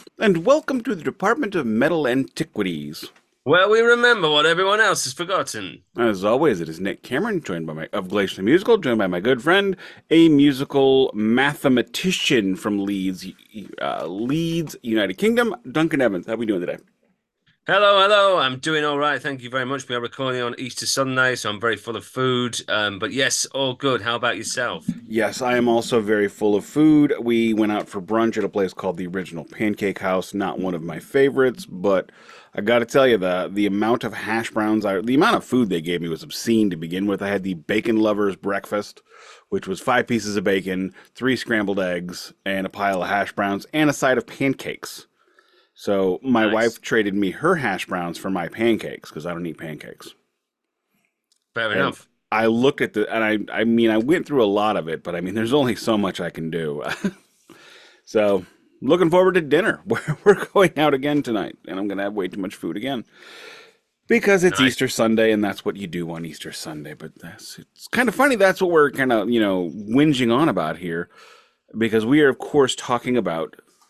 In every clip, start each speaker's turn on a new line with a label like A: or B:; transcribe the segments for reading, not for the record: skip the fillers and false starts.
A: And welcome to the Department of Metal Antiquities.
B: Well, we remember what everyone else has forgotten.
A: As always, it is Nick Cameron, joined by my of Glacier the Musical, joined by my good friend, a musical mathematician from Leeds, United Kingdom, Duncan Evans. How are we doing today?
B: Hello, hello. I'm doing all right. Thank you very much. We are recording on Easter Sunday, so I'm very full of food. But yes, all good. How about yourself?
A: Yes, I am also very full of food. We went out for brunch at a place called the Original Pancake House. Not one of my favorites, but I got to tell you the amount of hash browns, the amount of food they gave me was obscene to begin with. I had the bacon lovers breakfast, which was 5 pieces of bacon, 3 scrambled eggs, and a pile of hash browns, and a side of pancakes. So my wife
B: Nice.
A: traded me her hash browns for my pancakes because I don't eat pancakes.
B: Fair
A: And
B: enough.
A: I looked at I mean, I went through a lot of it, but I mean, there's only so much I can do. So, looking forward to dinner. We're going out again tonight, and I'm going to have way too much food again because it's
B: Nice.
A: Easter Sunday, and that's what you do on Easter Sunday. But it's kind of funny. That's what we're kind of, whinging on about here because we are, of course, talking about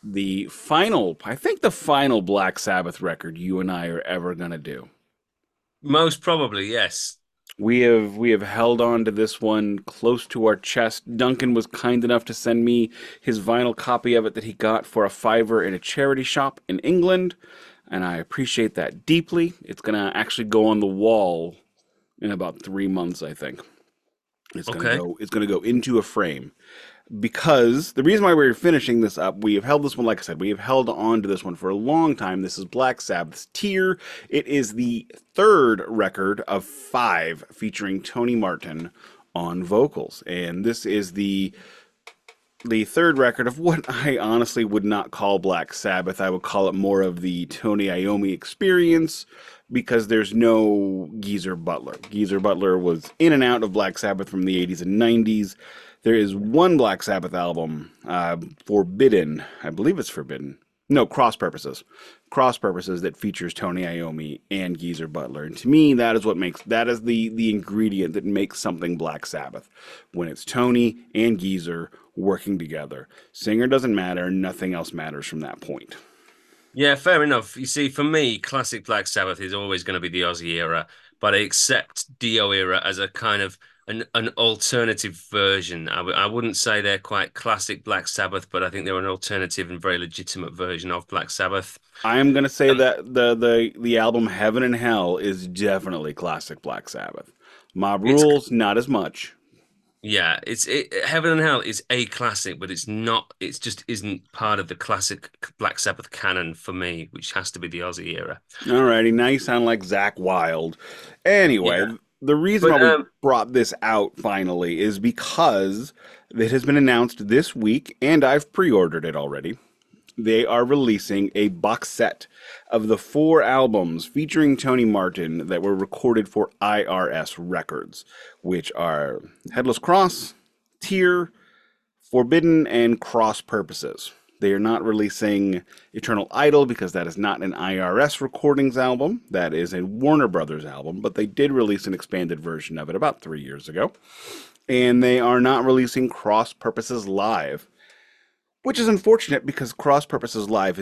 A: I think the final Black Sabbath record you and I are ever going to do.
B: Most probably, yes.
A: We have held on to this one close to our chest. Duncan was kind enough to send me his vinyl copy of it that he got for a fiver in a charity shop in England, and I appreciate that deeply. It's gonna actually go on the wall in about 3 months, I think.
B: Okay.
A: It's gonna go into a frame because the reason why we're finishing this up, we have held this one, like I said, we have held on to this one for a long time. This is Black Sabbath's Tear. It is the third record of five featuring Tony Martin on vocals, and this is the third record of what I honestly would not call Black Sabbath. I would call it more of the Tony Iommi experience because there's no Geezer Butler. Geezer Butler was in and out of Black Sabbath from the 80s and 90s. There is one Black Sabbath album, Forbidden. I believe it's Forbidden. No, Cross Purposes. Cross Purposes that features Tony Iommi and Geezer Butler. And to me, that is the ingredient that makes something Black Sabbath. When it's Tony and Geezer working together. Singer doesn't matter, nothing else matters from that point.
B: Yeah, fair enough. You see, for me, classic Black Sabbath is always going to be the Ozzy era, but I accept Dio era as a kind of an alternative version. I wouldn't say they're quite classic Black Sabbath, but I think they're an alternative and very legitimate version of Black Sabbath.
A: I am gonna say
B: Um,
A: that the album Heaven and Hell is definitely classic Black Sabbath. Mob
B: it's
A: Rules, not as much.
B: Yeah, Heaven and Hell is a classic, but it's not. It just isn't part of the classic Black Sabbath canon for me, which has to be the Ozzy era.
A: Alrighty, now you sound like Zach Wild. Anyway,
B: Yeah,
A: the reason why
B: but
A: we brought this out finally is because it has been announced this week, and I've pre-ordered it already. They are releasing a box set of the four albums featuring Tony Martin that were recorded for IRS Records, which are Headless Cross, Tear, Forbidden, and Cross Purposes. They are not releasing Eternal Idol because that is not an IRS Recordings album. That is a Warner Brothers album, but they did release an expanded version of it about 3 years ago. And they are not releasing Cross Purposes Live, which is unfortunate because Cross Purposes Live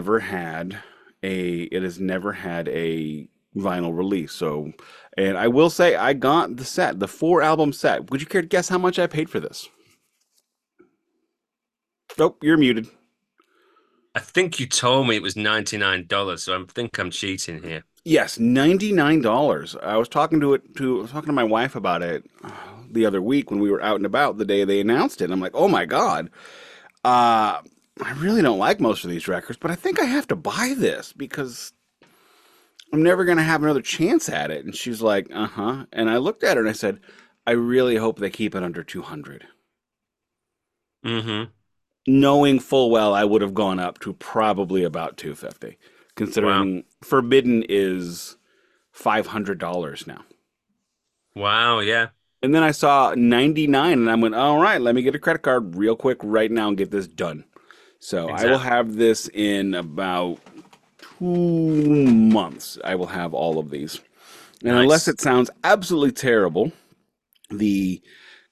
A: has never had a vinyl release. So, and I will say I got the 4 album set. Would you care to guess how much I paid for this? Nope, you're muted.
B: I think you told me it was $99, so I think I'm cheating here.
A: Yes, $99. I was talking to my wife about it the other week when we were out and about the day they announced it. And I'm like, "Oh my God. Uh I really don't like most of these records, but I think I have to buy this because I'm never going to have another chance at it." And she's like, "Uh-huh." And I looked at her and I said, "I really hope they keep it under 200."
B: Hmm.
A: Knowing full well I would have gone up to probably about 250,
B: Wow.
A: considering Forbidden is $500 now.
B: Wow, yeah,
A: And then I saw 99 and I went, "All right, let me get a credit card real quick right now and get this done." So I will
B: exactly.
A: have this in about 2 months. I will have all of these. And unless
B: Nice.
A: it sounds absolutely terrible, the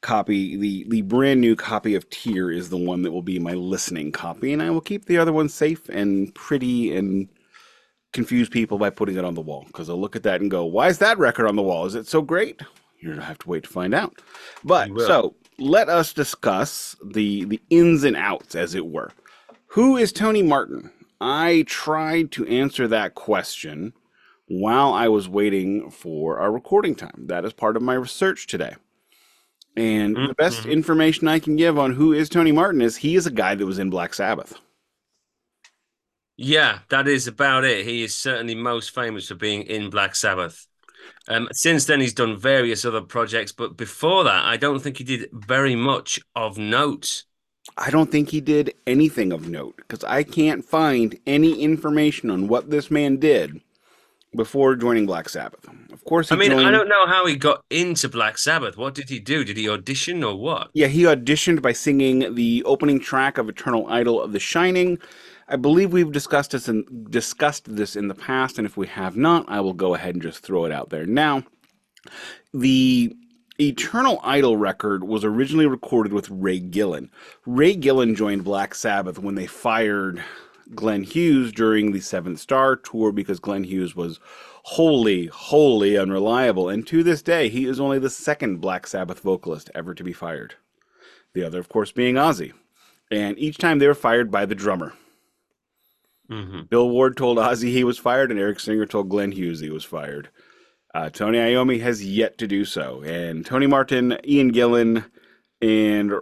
A: copy, the brand new copy of Tyr is the one that will be my listening copy, and I will keep the other one safe and pretty and confuse people by putting it on the wall because they'll look at that and go, "Why is that record on the wall? Is it so great?" You're gonna have to wait to find out.
B: You
A: But
B: will.
A: so let us discuss the ins and outs, as it were. Who is Tony Martin? I tried to answer that question while I was waiting for our recording time. That is part of my research today. And the best
B: Mhm.
A: information I can give on who is Tony Martin is he is a guy that was in Black Sabbath.
B: Yeah, that is about it. He is certainly most famous for being in Black Sabbath. Since then, he's done various other projects, but before that, I don't think he did very much of note.
A: I don't think he did anything of note because I can't find any information on what this man did before joining Black Sabbath. Of course,
B: I
A: he
B: mean, I
A: joined.
B: don't know how he got into Black Sabbath. What did he do? Did he audition or what?
A: Yeah, he auditioned by singing the opening track of Eternal Idol of The Shining. I believe we've discussed this in the past, and if we have not, I will go ahead and just throw it out there now. The Eternal Idol record was originally recorded with Ray Gillen. Ray Gillen joined Black Sabbath when they fired Glenn Hughes during the Seventh Star tour because Glenn Hughes was wholly unreliable. And to this day, he is only the second Black Sabbath vocalist ever to be fired. The other, of course, being Ozzy. And each time they were fired by the drummer.
B: Hmm.
A: Bill Ward told Ozzy he was fired, and Eric Singer told Glenn Hughes he was fired. Tony Iommi has yet to do so. And Tony Martin, Ian Gillan, and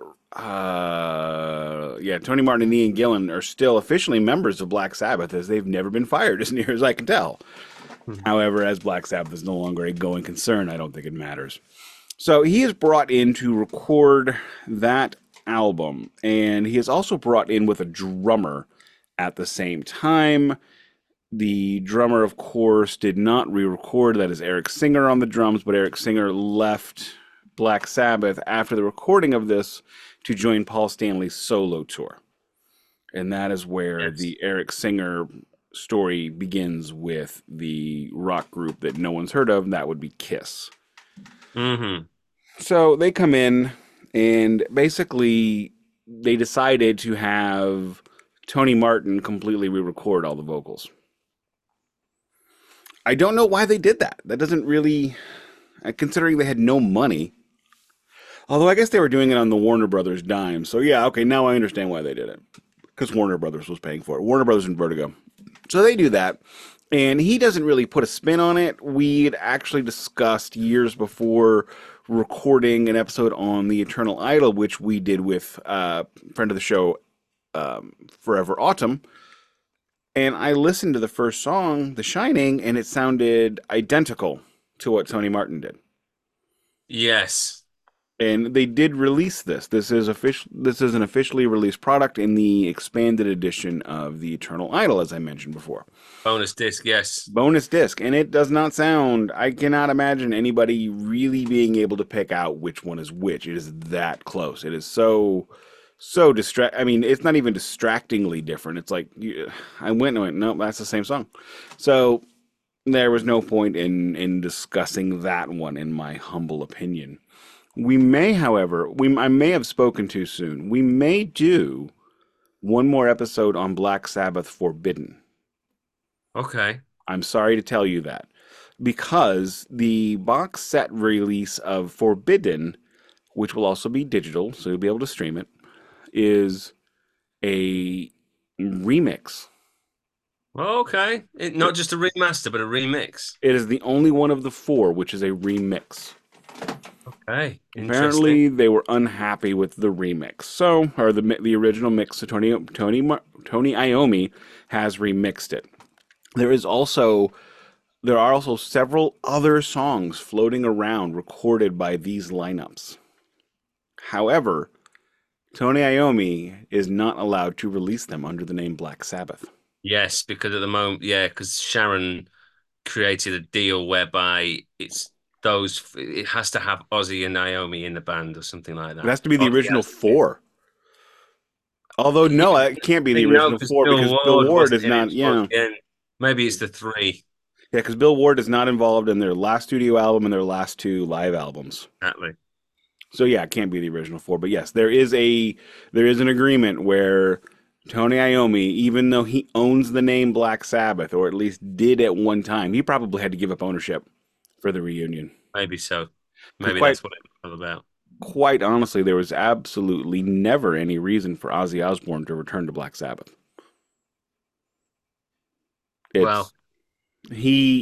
A: Tony Martin and Ian Gillan are still officially members of Black Sabbath as they've never been fired, as near as I can tell. However, as Black Sabbath is no longer a going concern, I don't think it matters. So he is brought in to record that album, and he is also brought in with a drummer at the same time. The drummer, of course, did not re record. That is Eric Singer on the drums, but Eric Singer left Black Sabbath after the recording of this to join Paul Stanley's solo tour. And that is where
B: Yes.
A: the Eric Singer story begins with the rock group that no one's heard of, and that would be Kiss.
B: Hmm.
A: So they come in, and basically they decided to have Tony Martin completely re record all the vocals. I don't know why they did that. That doesn't really, considering they had no money. Although I guess they were doing it on the Warner Brothers dime. So yeah, okay, now I understand why they did it. Because Warner Brothers was paying for it. Warner Brothers and Vertigo. So they do that. And he doesn't really put a spin on it. We'd actually discussed years before recording an episode on the Eternal Idol, which we did with a friend of the show, Forever Autumn. And I listened to the first song, The Shining, and it sounded identical to what Tony Martin did.
B: Yes.
A: And they did release this. This is an officially released product in the expanded edition of the Eternal Idol, as I mentioned before.
B: Bonus disc. Yes.
A: Bonus disc, and it does not sound. I cannot imagine anybody really being able to pick out which one is which. It is that close. It is so distract. I mean, it's not even distractingly different. It's like I went, nope, that's the same song. So there was no point in discussing that one, in my humble opinion. We may, however, I may have spoken too soon. We may do one more episode on Black Sabbath Forbidden.
B: Okay.
A: I'm sorry to tell you that. Because the box set release of Forbidden, which will also be digital, so you'll be able to stream it, is a remix.
B: Okay. Not just a remaster, but a remix.
A: It is the only one of the four which is a remix.
B: Okay. Interesting.
A: Apparently, they were unhappy with the remix. So, or the original mix. So Tony Iommi has remixed it. There is also there are also several other songs floating around recorded by these lineups. However, Tony Iommi is not allowed to release them under the name Black Sabbath.
B: Yes, because at the moment, yeah, because Sharon created a deal whereby it has to have Ozzy and Naomi in the band or something like
A: It
B: that.
A: has to be the
B: Ozzy
A: original
B: has to be.
A: four. Although
B: Yeah,
A: no, it can't be the
B: no,
A: original
B: because
A: four
B: Bill
A: because Bill
B: Ward
A: Ward
B: wasn't
A: is
B: in it
A: not.
B: towards
A: Yeah,
B: the end. Maybe it's the three.
A: yeah, because Bill Ward is not involved in their last studio album and their last two live albums.
B: Exactly.
A: So yeah, it can't be the original four. But yes, there is an agreement where Tony Iommi, even though he owns the name Black Sabbath, or at least did at one time, he probably had to give up ownership for the reunion.
B: Maybe so.
A: Because
B: Maybe
A: quite
B: that's what it was all about.
A: quite honestly, there was absolutely never any reason for Ozzy Osbourne to return to Black Sabbath.
B: Well,
A: It's he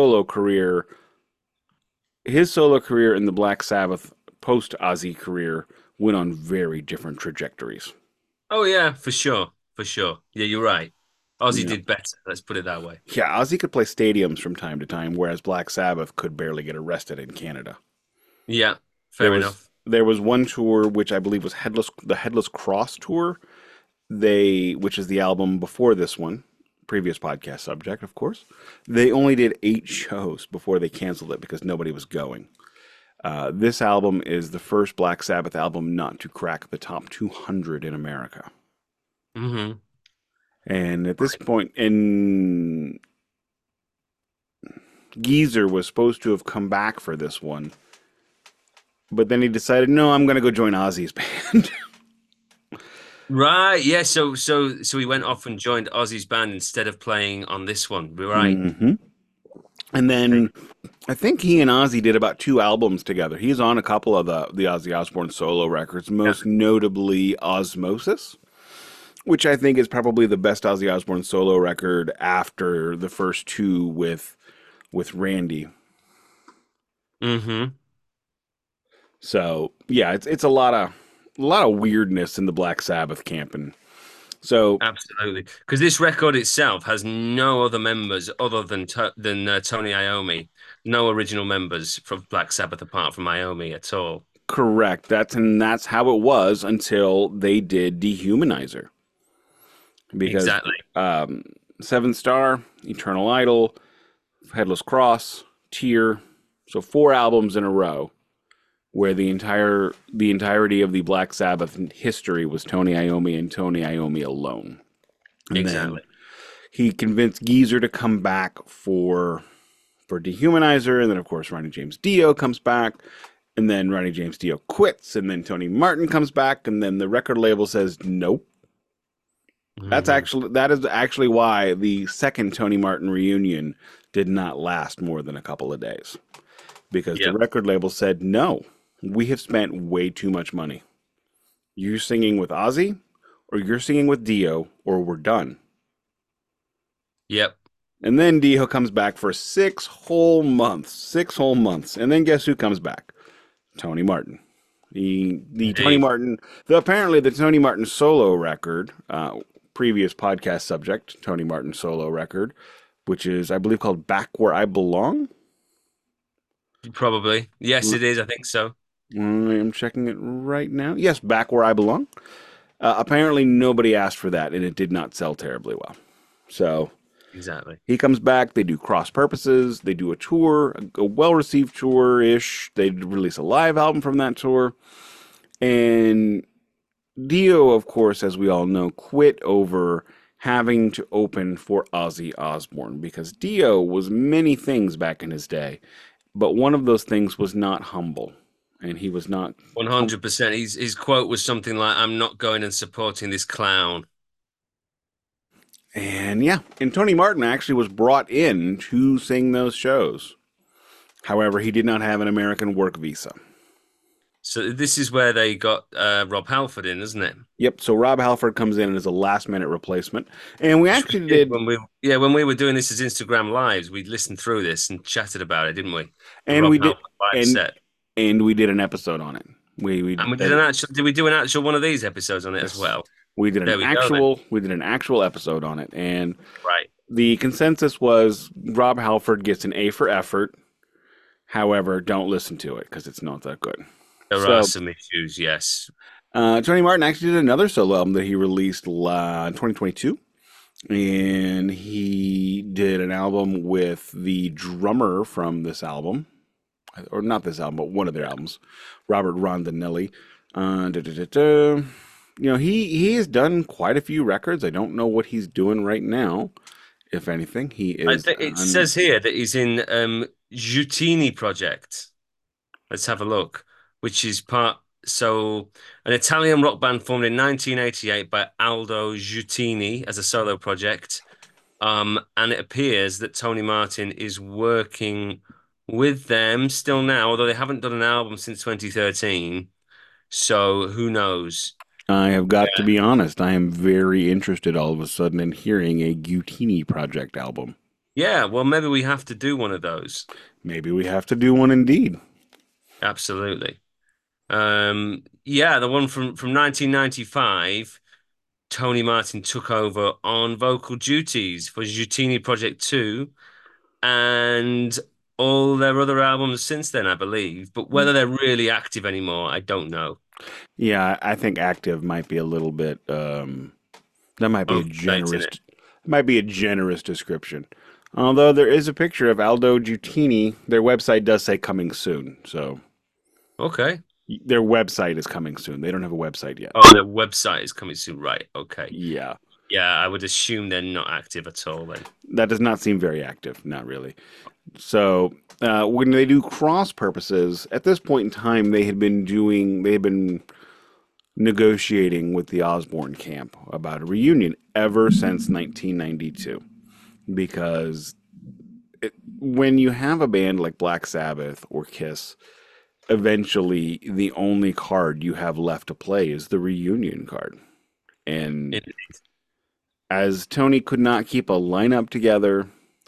A: his solo career in the Black Sabbath post Ozzy career went on very different trajectories.
B: oh yeah, for sure, for sure. Yeah, you're right. Ozzy
A: Yeah.
B: did better. Let's put it that way.
A: Yeah, Ozzy could play stadiums from time to time, whereas Black Sabbath could barely get arrested in Canada.
B: Yeah, fair enough.
A: There was one tour which I believe was the Headless Cross tour. Which is the album before this one, previous podcast subject, of course. They only did 8 shows before they canceled it because nobody was going. This album is the first Black Sabbath album not to crack the top 200 in America.
B: Hmm.
A: And at this point, and Geezer was supposed to have come back for this one, but then he decided, no, I'm going to go join Ozzy's band.
B: Right. Yeah. So he went off and joined Ozzy's band instead of playing on this one. We're right.
A: hmm And then I think he and Ozzy did about 2 albums together. He's on a couple of the Ozzy Osbourne solo records,
B: Yeah.
A: most notably Osmosis, which I think is probably the best Ozzy Osbourne solo record after the first 2 with Randy.
B: Hmm.
A: So yeah, it's a lot of weirdness in the Black Sabbath camp, and so
B: Absolutely. Because this record itself has no other members other than Tony Iommi. No original members from Black Sabbath apart from Iommi at all.
A: correct. That's how it was until they did Dehumanizer, because
B: Exactly.
A: um, Seven Star, Eternal Idol, Headless Cross, Tear, so 4 albums in a row where the entirety of the Black Sabbath history was Tony Iommi and Tony Iommi alone. And then
B: Exactly.
A: he convinced Geezer to come back for Dehumanizer, and then of course Ronnie James Dio comes back, and then Ronnie James Dio quits, and then Tony Martin comes back, and then the record label says nope.
B: Hmm.
A: That is actually why the second Tony Martin reunion did not last more than a couple of days, because the
B: Yep.
A: record label said no. We have spent way too much money. You're singing with Ozzy, or you're singing with Dio, or we're done.
B: Yep.
A: And then Dio comes back for 6 whole months. 6 whole months. And then guess who comes back? Tony Martin. The Tony
B: Indeed.
A: Martin, apparently the Tony Martin solo record, previous podcast subject, Tony Martin solo record, which is, I believe, called Back Where I Belong.
B: Probably. Yes, it is. I think so.
A: I'm checking it right now. Yes, Back Where I Belong. Apparently, nobody asked for that, and it did not sell terribly well. So
B: Exactly.
A: he comes back. They do cross purposes. They do a tour, a well received tour ish. They release a live album from that tour. And Dio, of course, as we all know, quit over having to open for Ozzy Osbourne because Dio was many things back in his day, but one of those things was not humble. And he was not.
B: 100%. His quote was something like, "I'm not going and supporting this clown."
A: And yeah, and Tony Martin actually was brought in to sing those shows. However, he did not have an American work visa.
B: So this is where they got Rob Halford in, isn't it?
A: Yep. So Rob Halford comes in as a last minute replacement, and we
B: Which we
A: actually
B: did
A: did,
B: when we were doing this as Instagram lives, we listened through this and chatted about it, didn't we? The
A: and
B: Rob
A: we did,
B: Halford live
A: and
B: set.
A: and we did an episode on it.
B: And we did an actual, did we do an actual one of these episodes on it as
A: Yes,
B: well? There we go then.
A: we did an actual episode on it, and
B: Right.
A: the consensus was Rob Halford gets an A for effort. However, don't listen to it because it's not that good.
B: There are
A: So
B: some issues, yes.
A: Tony Martin actually did another solo album that he released in 2022. And he did an album with the drummer from this album, or not this album, but one of their albums, Robert Rondinelli. Da, da, da, da. He has done quite a few records. I don't know what he's doing right now. If anything, he
B: I
A: is
B: think it says here that he's in Jutini Project. Let's have a look. which is part so an Italian rock band formed in 1988 by Aldo Giuttini as a solo project. And it appears that Tony Martin is working with them still now, although they haven't done an album since 2013. So who knows?
A: I have got to be honest. I am very interested all of a sudden in hearing a Gutini Project album.
B: Yeah, well, maybe we have to do one of those.
A: Maybe we have to do one indeed.
B: Absolutely. Yeah, the one from 1995, Tony Martin took over on vocal duties for Giuttini Project 2 and all their other albums since then, I believe. But whether they're really active anymore, I don't know.
A: Yeah, I think active might be a little bit. That might be a
B: Overstating
A: generous.
B: it.
A: Might be a generous description. Although there is a picture of Aldo Giutini, their website does say coming soon. So
B: Okay.
A: their website is coming soon. They don't have a website yet.
B: Oh, their website is coming soon. Right. Okay.
A: Yeah,
B: Yeah, I would assume they're not active at all then.
A: that does not seem very active. Not really. So when they do cross purposes, at this point in time, they had been negotiating with the Osborne camp about a reunion ever since 1992. Because when you have a band like Black Sabbath or Kiss, eventually the only card you have left to play is the reunion card. And
B: It,
A: as Tony could not keep a lineup together,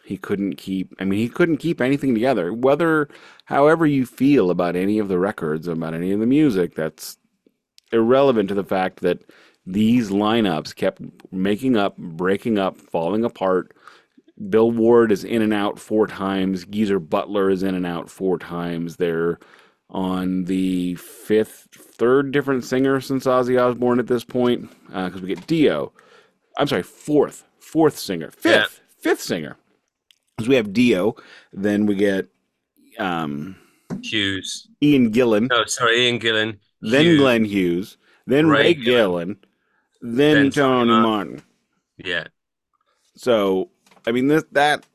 A: he couldn't keep anything together. However you feel about any of the records, about any of the music, that's irrelevant to the fact that these lineups kept making up, breaking up, falling apart. Bill Ward is in and out four times. Geezer Butler is in and out four times. They're on the third different singer since Ozzy Osbourne at this point, because we get Dio. I'm sorry, fourth singer,
B: yeah.
A: fifth singer. Because we have Dio, then we get um,
B: Hughes.
A: Ian Gillan,
B: No, sorry, Ian Gillan.
A: then
B: Hughes.
A: Glenn Hughes, then Ray
B: Ray Gillan.
A: Gillan, then
B: Then Tony
A: Tony
B: Martin.
A: Martin.
B: Yeah.
A: So, I mean, that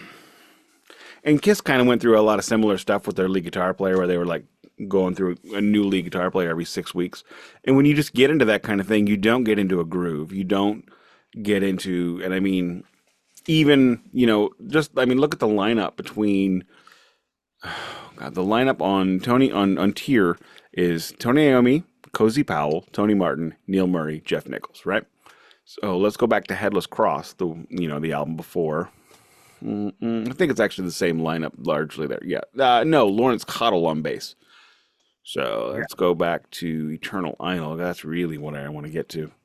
A: and Kiss kind of went through a lot of similar stuff with their lead guitar player, where they were like going through a new lead guitar player every 6 weeks. And when you just get into that kind of thing, you don't get into a groove. You don't get into, and I mean, even look at the lineup between God, the lineup on Tony on Tier is Tony Iommi, Cozy Powell, Tony Martin, Neil Murray, Jeff Nichols, right? So let's go back to Headless Cross, the album before. I think it's actually the same lineup largely there. Yeah, no, Lawrence Cottle on bass. So
B: Yeah.
A: let's go back to Eternal Idol. That's really what I want to get to.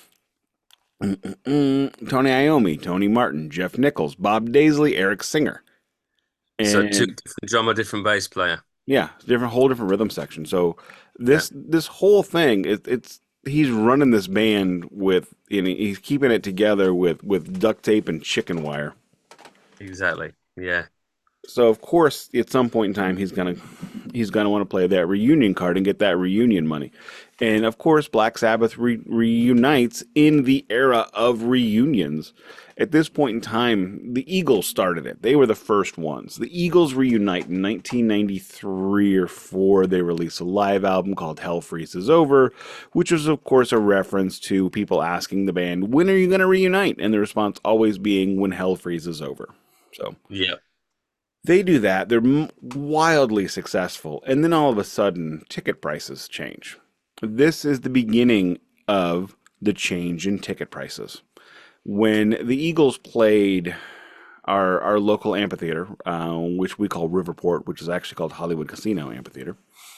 A: Tony Iommi, Tony Martin, Jeff Nichols, Bob Daisley, Eric Singer,
B: So two
A: and
B: different drummer, different bass player.
A: yeah, whole different rhythm section. So this whole thing, it's he's running this band with, he's keeping it together with duct tape and chicken wire.
B: Exactly. Yeah.
A: So of course, at some point in time, he's gonna want to play that reunion card and get that reunion money. And of course, Black Sabbath reunites in the era of reunions. At this point in time, the Eagles started it. They were the first ones. The Eagles reunite in 1993 or 4. They release a live album called Hell Freezes Over, which was, of course, a reference to people asking the band, when are you going to reunite? And the response always being, when hell freezes over. So
B: Yeah.
A: they do that. They're wildly successful. And then all of a sudden, ticket prices change. This is the beginning of the change in ticket prices. When the Eagles played our local amphitheater, which we call Riverport, which is actually called Hollywood Casino Amphitheater,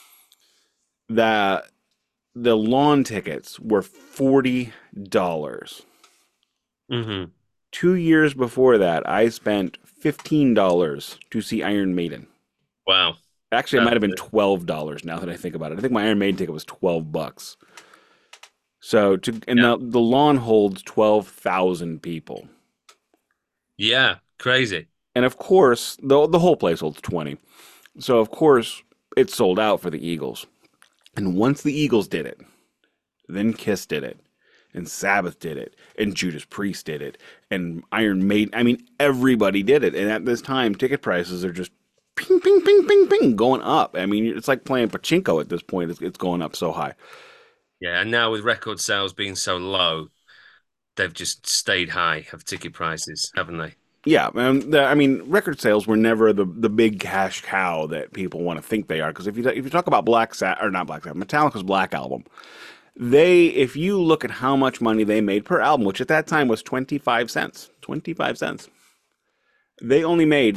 A: the the lawn tickets were $40.
B: Hmm.
A: 2 years before that, I spent $15 to see Iron Maiden.
B: Wow.
A: Actually, it
B: That's
A: might have been $12 now that I think about it. I think my Iron Maiden ticket was $12. So
B: yeah.
A: the lawn holds 12,000 people.
B: Yeah. Crazy.
A: And of course, the whole place holds 20. So of course, it sold out for the Eagles. And once the Eagles did it, then Kiss did it, and Sabbath did it, and Judas Priest did it, and Iron Maiden. I mean, everybody did it. And at this time, ticket prices are just ping, ping, ping, ping, ping, going up. I mean, it's like playing pachinko at this point. It's going up so high.
B: Yeah, and now with record sales being so low, they've just stayed high of ticket prices, haven't they?
A: Yeah, I mean, record sales were never the big cash cow that people want to think they are. Because if you talk about Black Sabbath or not Black Sabbath, Metallica's Black Album, if you look at how much money they made per album, which at that time was 25 cents, 25 cents, they only made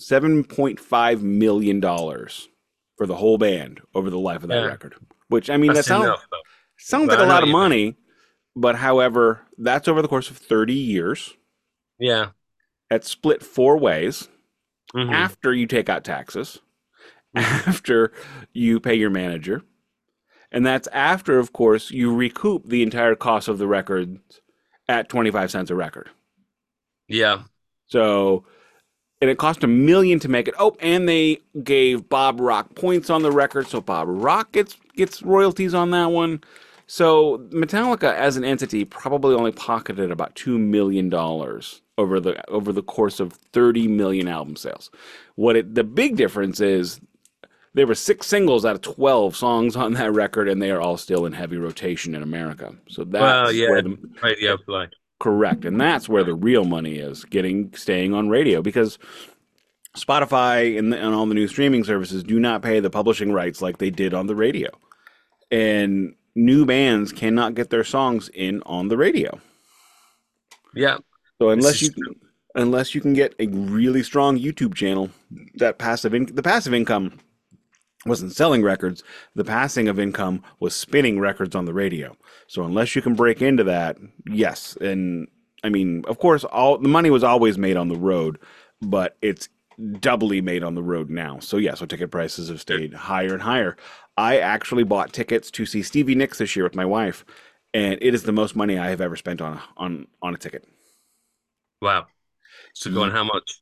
A: $7.5 million for the whole band over the life of that
B: Yeah,
A: record. Which I mean, that
B: that's
A: sounds
B: enough though.
A: sounds like
B: But
A: a
B: I know
A: lot
B: what
A: of
B: you mean.
A: money, but however, that's over the course of 30 years.
B: Yeah.
A: It's split four ways
B: Hmm.
A: after you take out taxes,
B: Hmm.
A: after you pay your manager, and that's after, of course, you recoup the entire cost of the record at 25 cents a record.
B: Yeah.
A: So, and it cost $1 million to make it. Oh, and they gave Bob Rock points on the record, so Bob Rock gets royalties on that one. So Metallica as an entity probably only pocketed about $2 million over the course of 30 million album sales. The big difference is there were six singles out of 12 songs on that record, and they are all still in heavy rotation in America. So
B: Well,
A: that's
B: yeah,
A: where the
B: radio play.
A: correct, and that's where the real money is staying on radio because Spotify and all the new streaming services do not pay the publishing rights like they did on the radio, and new bands cannot get their songs in on the radio.
B: Yeah,
A: So
B: this is true.
A: unless you can get a really strong YouTube channel, the passive income wasn't selling records. The passing of income was spinning records on the radio. So unless you can break into that, yes. And I mean, of course, all the money was always made on the road, but it's doubly made on the road now. So yeah, so ticket prices have stayed higher and higher. I actually bought tickets to see Stevie Nicks this year with my wife, and it is the most money I have ever spent on a ticket.
B: Wow. So go on, how much?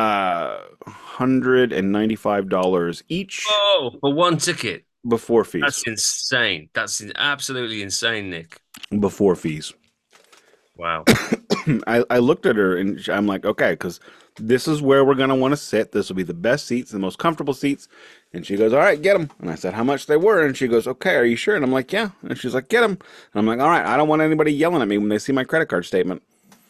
A: $195 each
B: Oh, for one ticket.
A: before
B: That's
A: fees.
B: insane. Absolutely insane, Nick.
A: Before fees.
B: Wow.
A: I looked at her and I'm like, okay, because this is where we're gonna want to sit. This will be the best seats, the most comfortable seats. And she goes, all right, get them. And I said, how much they were? And she goes, okay, are you sure? And I'm like, yeah. And she's like, get them. And I'm like, all right, I don't want anybody yelling at me when they see my credit card statement.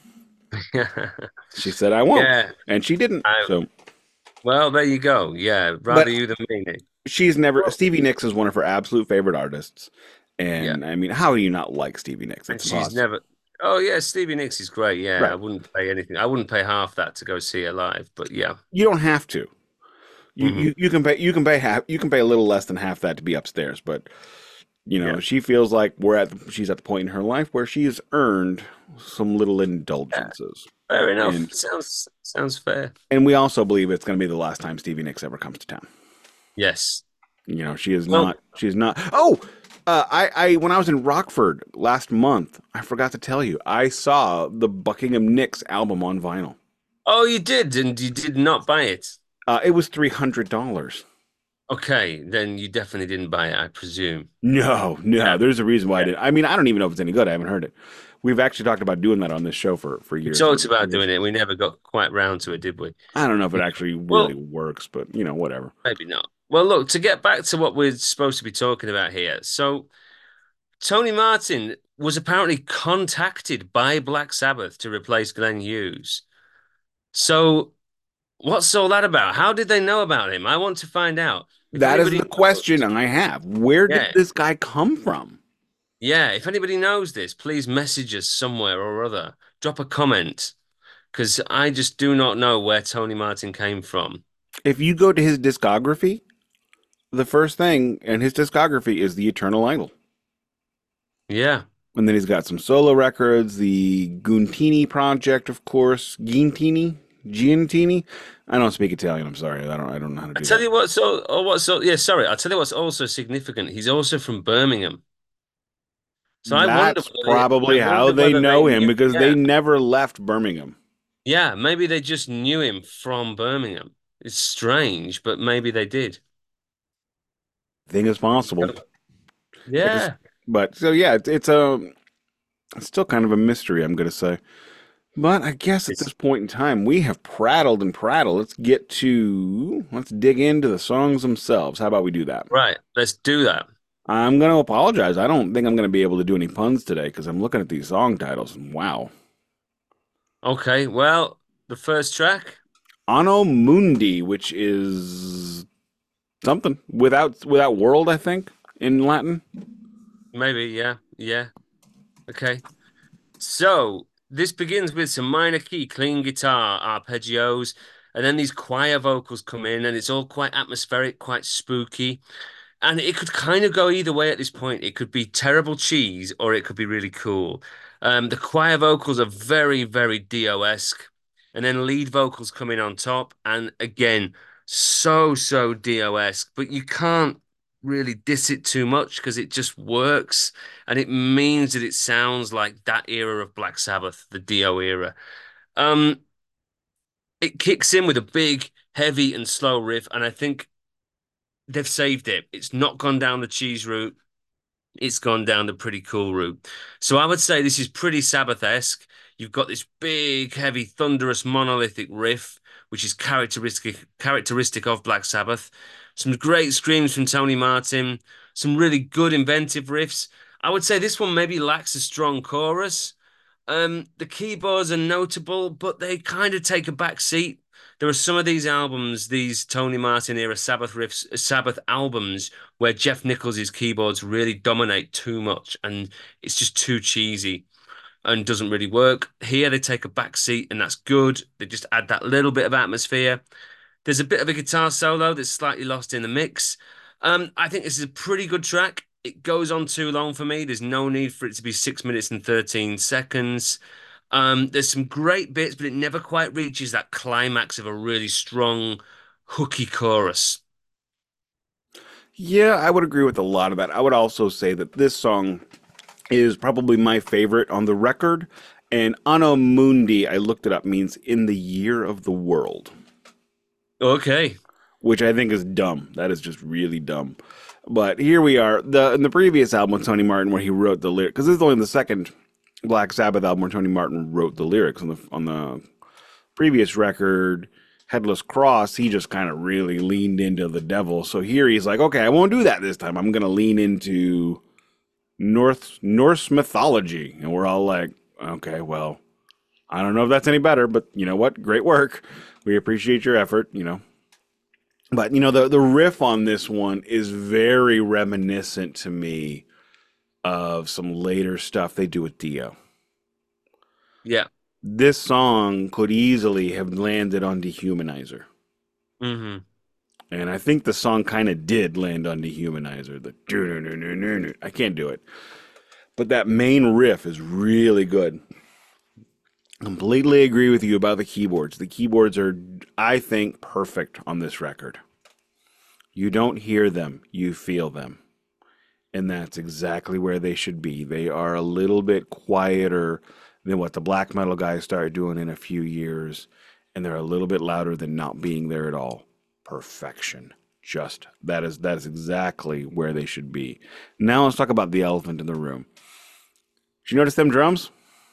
A: She said, I won't,
B: Yeah.
A: and she didn't.
B: I,
A: So,
B: well, there you go. Yeah, rather
A: but
B: you than me, Nick.
A: she's never.
B: Well,
A: Stevie Nicks is one of her absolute favorite artists,
B: yeah.
A: and I mean, how do you not like Stevie Nicks?
B: And
A: It's
B: she's
A: impossible.
B: never. Oh yeah, Stevie Nicks is great. Yeah, I
A: Right?
B: wouldn't pay anything. I wouldn't pay half that to go see her live. But yeah.
A: You don't have to.
B: Hmm.
A: You can pay half. You can pay a little less than half that to be upstairs, but
B: Yeah.
A: she feels like she's at the point in her life where she has earned some little
B: Yeah.
A: indulgences.
B: Fair enough.
A: And
B: Sounds fair.
A: we also believe it's going to be the last time Stevie Nicks ever comes to town.
B: Yes.
A: She is
B: Well,
A: not she's not Oh, I when I was in Rockford last month, I forgot to tell you, I saw the Buckingham Nicks album on vinyl.
B: oh, you did, and you did not buy it.
A: It was $300.
B: Okay, then you definitely didn't buy it, I presume.
A: No, no,
B: Yeah.
A: there's a reason why I
B: Yeah.
A: didn't. I mean, I don't even know if it's any good. I haven't heard it. We've actually talked about doing that on this show for
B: We
A: years
B: talked
A: and
B: about
A: years.
B: doing it. We never got quite round to it, did we?
A: I don't know if it actually really
B: Well,
A: works, but whatever.
B: maybe not. Well, look, to get back to what we're supposed to be talking about here. So, Tony Martin was apparently contacted by Black Sabbath to replace Glenn Hughes. So, what's all that about? How did they know about him? I want to find out. If
A: That is
B: anybody
A: the question
B: knows,
A: I have. Where did
B: yeah,
A: this guy come from?
B: yeah, if anybody knows this, please message us somewhere or other. Drop a comment, because I just do not know where Tony Martin came from.
A: If you go to his discography, the first thing in his discography is the Eternal Idol.
B: Yeah.
A: And then he's got some solo records, the Guntini project, of course. Giantini. I don't speak Italian. I'm sorry. I don't know how to
B: I
A: do
B: tell
A: that.
B: you what, so or what so yeah, sorry. I'll tell you what's also significant. He's also from Birmingham. So
A: That's probably
B: I
A: how
B: wonder
A: they
B: whether they
A: know him
B: knew,
A: because they
B: yeah.
A: never left Birmingham.
B: Yeah, maybe they just knew him from Birmingham. It's strange, but maybe they did.
A: I think it's possible. It's,
B: Yeah.
A: but so yeah, it's still kind of a mystery. I'm gonna say, But I guess at
B: It's
A: this point in time, we have prattled and prattled. Let's dig into the songs themselves. How about we do that?
B: right. Let's do that.
A: I'm going to apologize. I don't think I'm going to be able to do any puns today because I'm looking at these song titles and wow.
B: Okay. Well, the first track,
A: Anno Mundi, which is something without world, I think, in Latin.
B: maybe. Yeah. Yeah. Okay. So this begins with some minor key, clean guitar, arpeggios, and then these choir vocals come in, and it's all quite atmospheric, quite spooky. And it could kind of go either way at this point. It could be terrible cheese or it could be really cool. The choir vocals are very, very Dio-esque. And then lead vocals come in on top. And again, so Dio-esque. But you can't really diss it too much because it just works. And it means that it sounds like that era of Black Sabbath, the Dio era. Um, it kicks in with a big, heavy, and slow riff. And I think they've saved it. It's not gone down the cheese route. It's gone down the pretty cool route. So I would say this is pretty Sabbath-esque. You've got this big, heavy, thunderous, monolithic riff, which is characteristic of Black Sabbath. Some great screams from Tony Martin, some really good inventive riffs. I would say this one maybe lacks a strong chorus. The keyboards are notable, but they kind of take a back seat. There are some of these albums, these Tony Martin era Sabbath riffs, Sabbath albums, where Jeff Nichols' keyboards really dominate too much, and it's just too cheesy and doesn't really work. Here they take a back seat, and that's good. They just add that little bit of atmosphere. There's a bit of a guitar solo that's slightly lost in the mix. I think this is a pretty good track. It goes on too long for me. There's no need for it to be 6 minutes and 13 seconds. There's some great bits, but it never quite reaches that climax of a really strong, hooky chorus.
A: Yeah, I would agree with a lot of that. I would also say that this song is probably my favorite on the record. And Anno Mundi, I looked it up, means in the year of the world,
B: Okay.
A: which I think is dumb. That is just really dumb. But here we are. In the previous album with Tony Martin, where he wrote the lyrics, because this is only the second Black Sabbath album where Tony Martin wrote the lyrics. On the previous record, Headless Cross, he just kind of really leaned into the devil. So here he's like, okay, I won't do that this time. I'm gonna lean into Norse mythology, and we're all like, okay, well, I don't know if that's any better, but you know what? Great work. We appreciate your effort. But the riff on this one is very reminiscent to me of some later stuff they do with Dio.
B: Yeah.
A: This song could easily have landed on Dehumanizer.
B: Hmm.
A: And I think the song kind of did land on Dehumanizer. I can't do it. But that main riff is really good. Completely agree with you about the keyboards. The keyboards are, I think, perfect on this record. You don't hear them, you feel them. And that's exactly where they should be. They are a little bit quieter than what the black metal guys started doing in a few years, and they're a little bit louder than not being there at all. Perfection. Just that is exactly where they should be. Now let's talk about the elephant in the room. Did you notice them drums?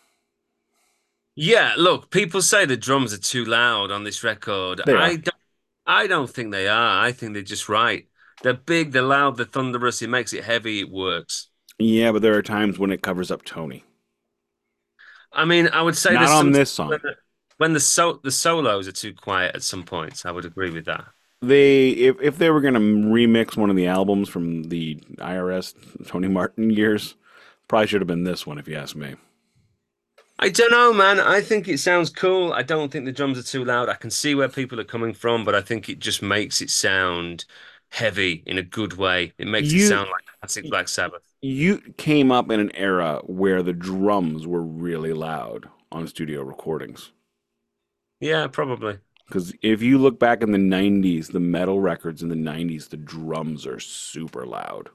B: Yeah, look, people say the drums are too loud on this record.
A: They are.
B: I don't think they are. I think they're just right. They're big, they're loud, they're thunderous. It makes it heavy, it works.
A: Yeah, but there are times when it covers up Tony.
B: I mean, I would say
A: Not
B: there's
A: on
B: some
A: this song.
B: when the solos are too quiet at some points. I would agree with that.
A: If they were gonna remix one of the albums from the IRS Tony Martin years, probably should have been this one if you ask me.
B: I don't know, man. I think it sounds cool. I don't think the drums are too loud. I can see where people are coming from, but I think it just makes it sound heavy in a good way. It makes it
A: You
B: sound like classic Black Sabbath.
A: you came up in an era where the drums were really loud on studio recordings.
B: Yeah, probably.
A: Because if you look back in the 90s, the metal records in the 90s, the drums are super loud.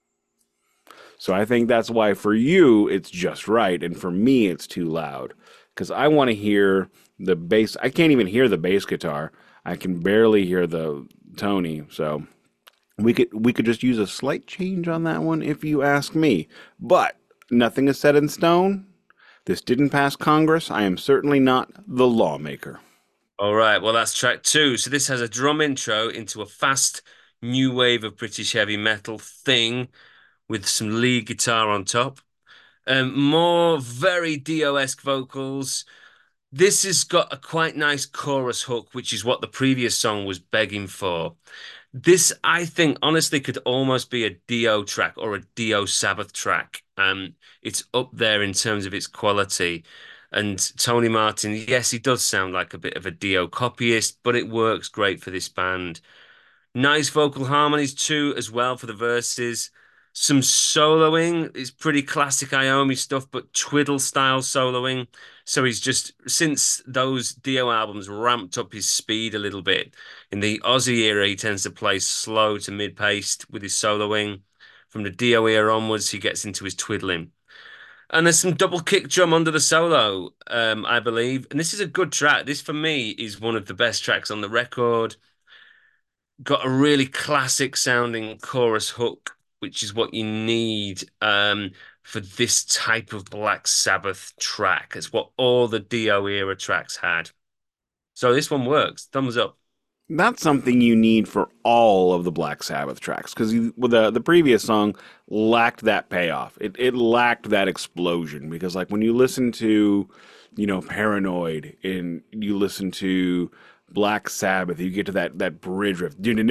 A: So I think that's why for you, it's just right. And for me, it's too loud. Because I want to hear the bass. I can't even hear the bass guitar. I can barely hear the Tony. So we could just use a slight change on that one if you ask me. But nothing is set in stone. This didn't pass Congress. I am certainly not the lawmaker.
B: All right, well, that's track two. So this has a drum intro into a fast new wave of British heavy metal thing with some lead guitar on top. More very Dio-esque vocals. This has got a quite nice chorus hook, which is what the previous song was begging for. This, I think, honestly could almost be a Dio track or a Dio Sabbath track. It's up there in terms of its quality. And Tony Martin, yes, he does sound like a bit of a Dio copyist, but it works great for this band. Nice vocal harmonies too, as well for the verses. Some soloing is pretty classic Iommi stuff, but twiddle style soloing. So he's just, since those Dio albums ramped up his speed a little bit. In the Aussie era, he tends to play slow to mid-paced with his soloing. From the Dio era onwards, he gets into his twiddling. And there's some double kick drum under the solo, I believe. And this is a good track. This, for me, is one of the best tracks on the record. Got a really classic sounding chorus hook, which is what you need for this type of Black Sabbath track. It's what all the Dio era tracks had. So this one works. Thumbs up.
A: That's something you need for all of the Black Sabbath tracks because the previous song lacked that payoff. It lacked that explosion because like when you listen to, Paranoid and you listen to Black Sabbath, you get to that bridge riff, and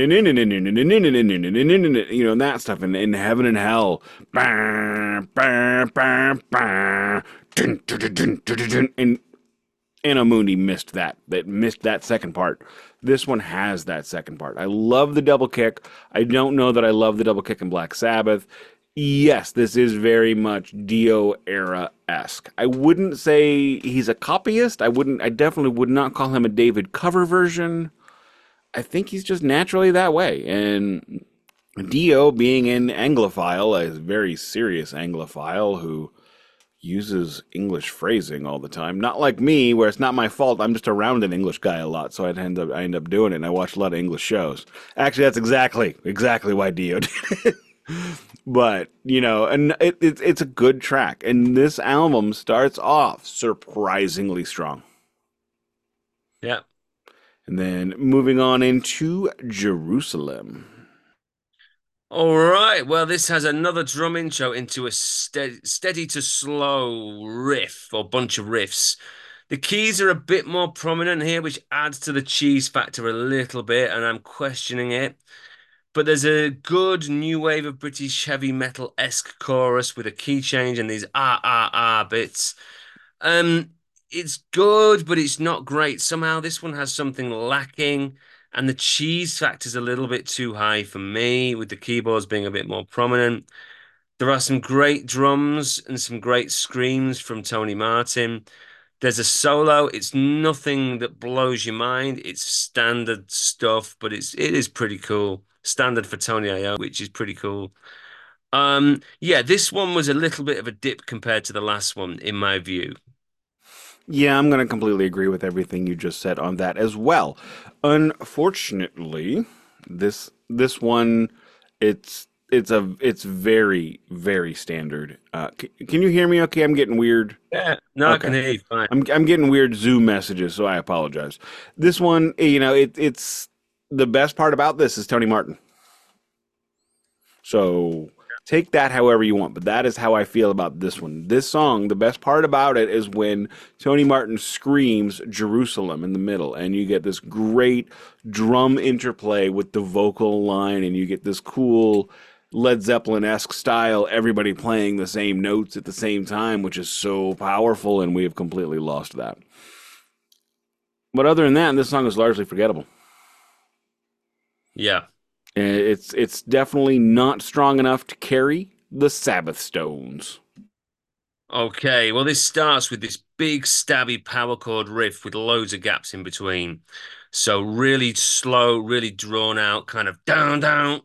A: that stuff in Heaven and Hell, and Anno Mundi missed that. That missed that second part. This one has that second part. I love the double kick. I don't know that I love the double kick in Black Sabbath. Yes, this is very much Dio era esque. I wouldn't say he's a copyist. I definitely would not call him a David cover version. I think he's just naturally that way. And Dio being an Anglophile, a very serious Anglophile who uses English phrasing all the time. Not like me, where it's not my fault. I'm just around an English guy a lot, so I end up doing it. And I watch a lot of English shows. Actually, that's exactly why Dio did it. But and it's a good track, and this album starts off surprisingly strong.
B: Yeah.
A: And then moving on into Jerusalem.
B: All right. Well, this has another drum intro into a steady to slow riff or bunch of riffs. The keys are a bit more prominent here, which adds to the cheese factor a little bit, and I'm questioning it. But there's a good new wave of British heavy metal-esque chorus with a key change and these bits. Um, it's good, but it's not great. Somehow this one has something lacking, and the cheese factor's a little bit too high for me, with the keyboards being a bit more prominent. There are some great drums and some great screams from Tony Martin. There's a solo. It's nothing that blows your mind. It's standard stuff, but it is pretty cool. Standard for Tony Iommi, which is pretty cool. Yeah, this one was a little bit of a dip compared to the last one, in my view.
A: Yeah, I'm going to completely agree with everything you just said on that as well. Unfortunately, this one it's very very standard. Can you hear me? Okay, I'm getting weird.
B: Yeah, no, I
A: Okay,
B: can hear you fine.
A: I'm getting weird Zoom messages, so I apologize. This one, it's the best part about this is Tony Martin. So take that however you want, but that is how I feel about this one. This song, the best part about it is when Tony Martin screams Jerusalem in the middle, and you get this great drum interplay with the vocal line, and you get this cool Led Zeppelin esque style, everybody playing the same notes at the same time, which is so powerful, and we have completely lost that. But other than that, this song is largely forgettable.
B: Yeah.
A: It's definitely not strong enough to carry the Sabbath Stones.
B: Okay, well, this starts with this big stabby power chord riff with loads of gaps in between. So really slow, really drawn out, kind of down, down,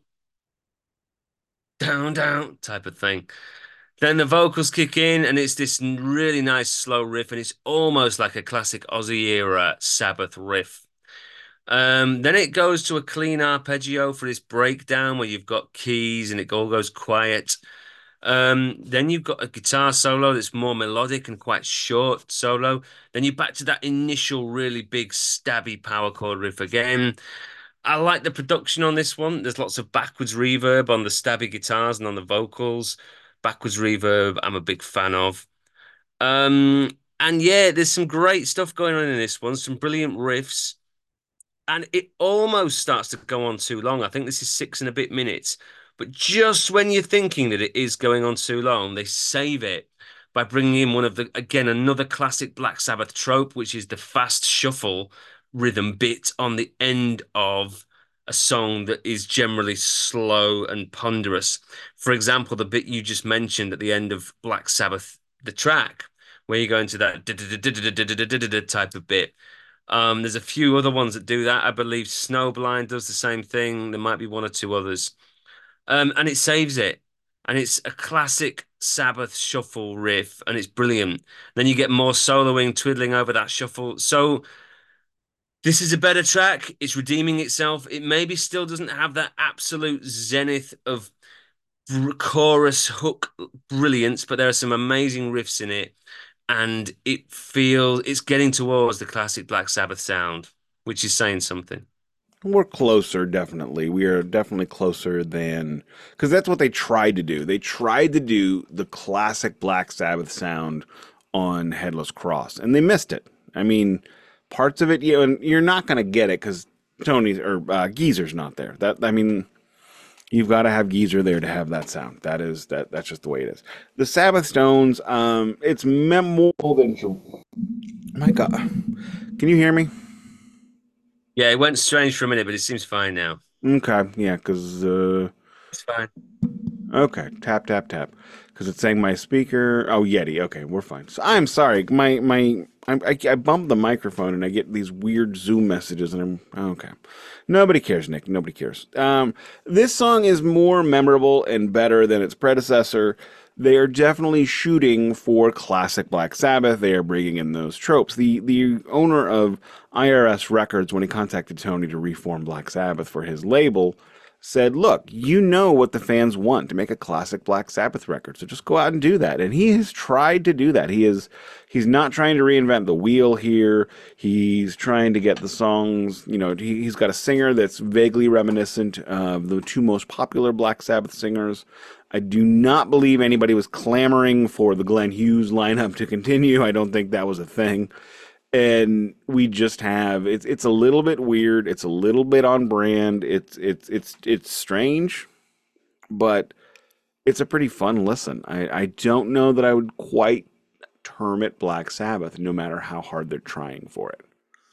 B: down, down type of thing. Then the vocals kick in, and it's this really nice slow riff, and it's almost like a classic Aussie era Sabbath riff. Then it goes to a clean arpeggio for this breakdown where you've got keys and it all goes quiet. Then you've got a guitar solo that's more melodic and quite short solo. Then you're back to that initial really big stabby power chord riff again. I like the production on this one. There's lots of backwards reverb on the stabby guitars and on the vocals. Backwards reverb, I'm a big fan of. And yeah, there's some great stuff going on in this one, some brilliant riffs, and it almost starts to go on too long. I think this is 6 and a bit minutes. But just when you're thinking that it is going on too long, they save it by bringing in one of the, again, another classic Black Sabbath trope, which is the fast shuffle rhythm bit on the end of a song that is generally slow and ponderous. For example, the bit you just mentioned at the end of Black Sabbath, the track, where you go into that type of bit. There's a few other ones that do that. I believe Snowblind does the same thing. There might be one or two others. And it saves it. And it's a classic Sabbath shuffle riff, and it's brilliant. Then you get more soloing, twiddling over that shuffle. So this is a better track. It's redeeming itself. It maybe still doesn't have that absolute zenith of chorus hook brilliance, but there are some amazing riffs in it, and it's getting towards the classic Black Sabbath sound, which is saying something.
A: We're closer, definitely. We are definitely closer than because that's what they tried to do. They tried to do the classic Black Sabbath sound on Headless Cross, and they missed it. I mean, parts of it, and you're not going to get it because Tony's or Geezer's not there. That I mean, you've got to have Geezer there to have that sound. That's just the way it is. The Sabbath Stones, it's memorable than. My God, can you hear me?
B: Yeah, it went strange for a minute, but it seems fine now.
A: Okay, yeah, because
B: It's fine.
A: okay, tap tap tap, because it's saying my speaker. Oh, Yeti. Okay, we're fine. So I'm sorry. I bumped the microphone and I get these weird Zoom messages and okay. Nobody cares, Nick. Nobody cares. This song is more memorable and better than its predecessor. They are definitely shooting for classic Black Sabbath. They are bringing in those tropes. The owner of IRS Records, when he contacted Tony to reform Black Sabbath for his label, said, "Look, you know what the fans want to make a classic Black Sabbath record, so just go out and do that." And he has tried to do that. He's not trying to reinvent the wheel here. He's trying to get the songs. He's got a singer that's vaguely reminiscent of the two most popular Black Sabbath singers. I do not believe anybody was clamoring for the Glenn Hughes lineup to continue. I don't think that was a thing. And we just have it's a little bit weird. It's a little bit on brand. It's strange, but it's a pretty fun listen. I don't know that I would quite term it Black Sabbath, no matter how hard they're trying for it.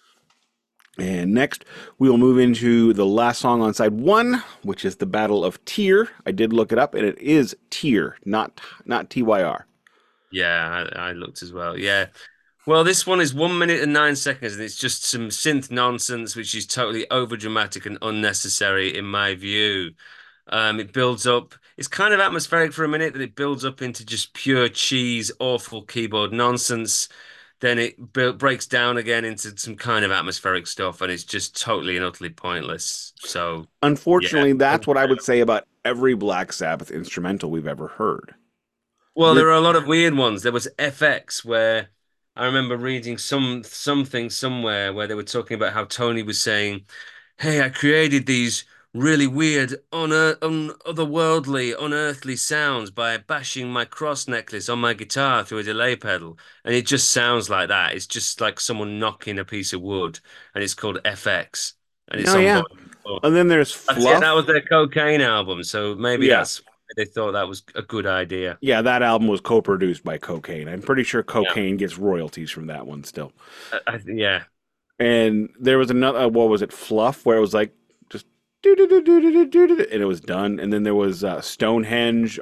A: And next, we will move into the last song on side one, which is the Battle of Tyr. I did look it up, and it is Tyr, not Tyr.
B: Yeah, I looked as well. Yeah. Well, this one is 1 minute and 9 seconds, and it's just some synth nonsense, which is totally overdramatic and unnecessary in my view. It builds up. It's kind of atmospheric for a minute, then it builds up into just pure cheese, awful keyboard nonsense. Then it breaks down again into some kind of atmospheric stuff, and it's just totally and utterly pointless. So, yeah.
A: Unfortunately, that's what I would say about every Black Sabbath instrumental we've ever heard.
B: Well,
A: You're
B: there are a lot of weird ones. There was FX where I remember reading something somewhere where they were talking about how Tony was saying, "Hey, I created these really weird, otherworldly, unearthly sounds by bashing my cross necklace on my guitar through a delay pedal," and it just sounds like that. It's just like someone knocking a piece of wood, and it's called FX, and it's
A: Oh
B: on
A: yeah,
B: Volume 4.
A: and then there's
B: Yeah, that
A: Fluff.
B: was their Cocaine album, so maybe
A: Yeah,
B: that's they thought that was a good idea.
A: yeah, that album was co-produced by Cocaine. I'm pretty sure
B: Yeah.
A: Cocaine gets royalties from that one still.
B: Yeah.
A: And there was another, what was it, Fluff, where it was like just do do do do do do do, and it was done. And then there was Stonehenge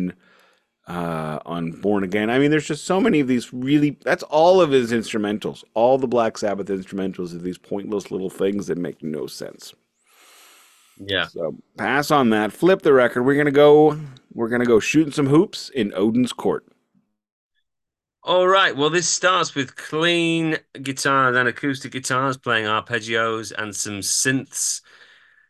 A: on Born Again. I mean, there's just so many of these really. That's all of his instrumentals. All the Black Sabbath instrumentals are these pointless little things that make no sense.
B: Yeah.
A: So pass on that. Flip the record. We're gonna go. We're gonna go shooting some hoops in Odin's court.
B: All right. Well, this starts with clean guitars and acoustic guitars playing arpeggios and some synths.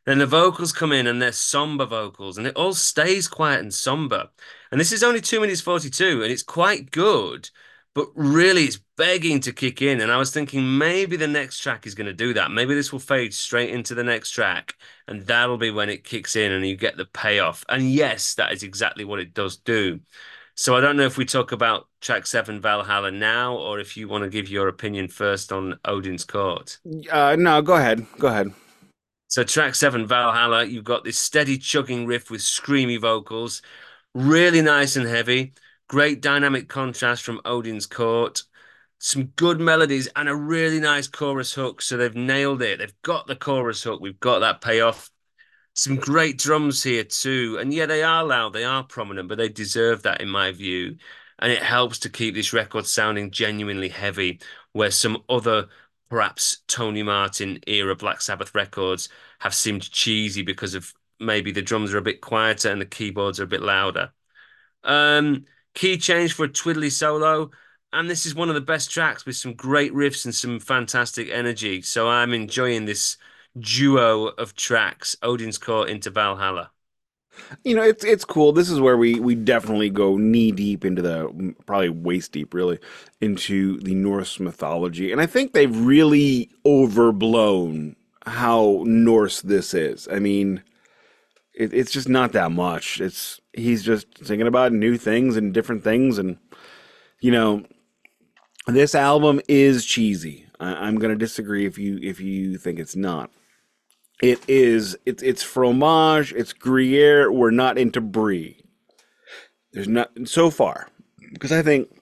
B: Then the vocals come in and they're somber vocals, and it all stays quiet and somber. And this is only 2 minutes 42, and it's quite good, but really it's begging to kick in. And I was thinking maybe the next track is going to do that. Maybe this will fade straight into the next track, and that'll be when it kicks in and you get the payoff. And yes, that is exactly what it does do. So I don't know if we talk about track 7 Valhalla now, or if you want to give your opinion first on Odin's Court.
A: No, go ahead. Go ahead.
B: So track 7 Valhalla, you've got this steady chugging riff with screamy vocals, really nice and heavy, great dynamic contrast from Odin's Court, some good melodies and a really nice chorus hook. So they've nailed it. They've got the chorus hook. We've got that payoff. Some great drums here too. And yeah, they are loud, they are prominent, but they deserve that in my view. And it helps to keep this record sounding genuinely heavy, where some other, perhaps Tony Martin era Black Sabbath records have seemed cheesy because of maybe the drums are a bit quieter and the keyboards are a bit louder. Um, Key change for a twiddly solo. And this is one of the best tracks with some great riffs and some fantastic energy. So I'm enjoying this duo of tracks, Odin's Court into Valhalla.
A: It's cool. This is where we definitely go knee deep into the probably waist deep really into the Norse mythology, and I think they've really overblown how Norse this is. I mean, it's just not that much. It's he's just thinking about new things and different things, and you know, this album is cheesy. I'm gonna disagree if you think it's not. It is. It's fromage. It's Gruyere. We're not into brie. There's not so far because I think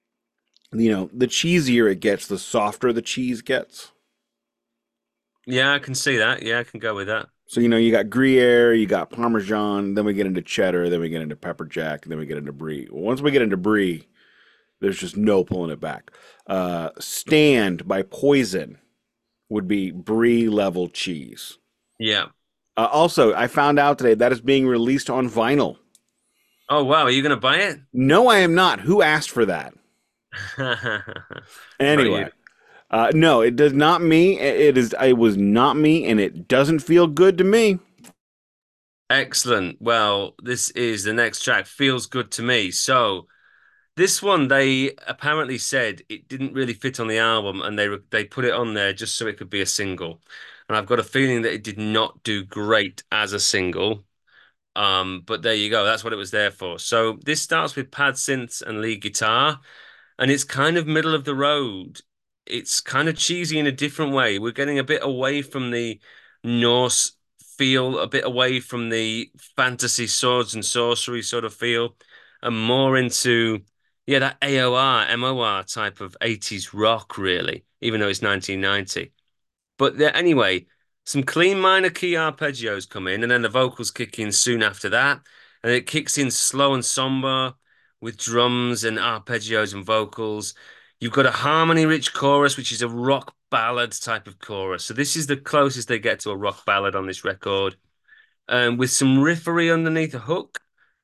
A: the cheesier it gets, the softer the cheese gets.
B: Yeah, I can see that. Yeah, I can go with that.
A: So you got Gruyere, you got Parmesan, then we get into cheddar, then we get into pepper jack, and then we get into brie. Well, once we get into brie, there's just no pulling it back. Stand by Poison would be brie level cheese.
B: Yeah.
A: Also, I found out today that is being released on vinyl.
B: Oh, wow. Are you going to buy it?
A: No, I am not. Who asked for that?
B: Not you.
A: Anyway, no, it does not me. It is. It was not me, and it doesn't feel good to me.
B: Excellent. Well, this is the next track. Feels good to me. So, this one, they apparently said it didn't really fit on the album, and they put it on there just so it could be a single. And I've got a feeling that it did not do great as a single. But there you go. That's what it was there for. So this starts with pad synths and lead guitar, and it's kind of middle of the road. It's kind of cheesy in a different way. We're getting a bit away from the Norse feel, a bit away from the fantasy swords and sorcery sort of feel, and more into, yeah, that AOR, MOR type of 80s rock, really, even though it's 1990. But there, anyway, some clean minor key arpeggios come in, and then the vocals kick in soon after that. And it kicks in slow and somber with drums and arpeggios and vocals. You've got a harmony-rich chorus, which is a rock ballad type of chorus. So this is the closest they get to a rock ballad on this record, with some riffery underneath a hook.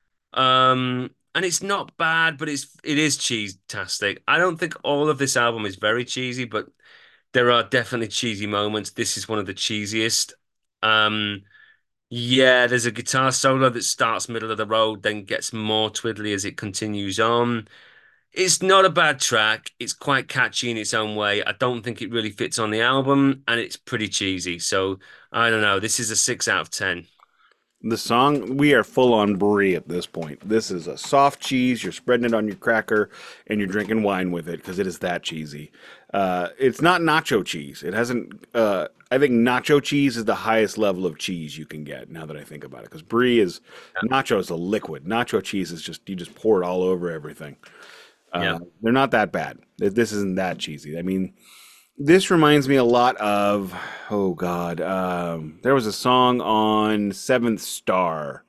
B: And it's not bad, but it is cheese-tastic. I don't think all of this album is very cheesy, but there are definitely cheesy moments. This is one of the cheesiest. Um, yeah, there's a guitar solo that starts middle of the road, then gets more twiddly as it continues on. It's not a bad track. It's quite catchy in its own way. I don't think it really fits on the album, and it's pretty cheesy. So I don't know. This is a 6 out of 10.
A: The song, we are full on brie at this point. This is a soft cheese. You're spreading it on your cracker and you're drinking wine with it because it is that cheesy. It's not nacho cheese. It hasn't. I think nacho cheese is the highest level of cheese you can get. Now that I think about it, because brie is nacho is a liquid. Nacho cheese is just you just pour it all over everything.
B: Yeah.
A: They're not that bad. This isn't that cheesy. I mean, this reminds me a lot of, oh God, there was a song on Seventh Star.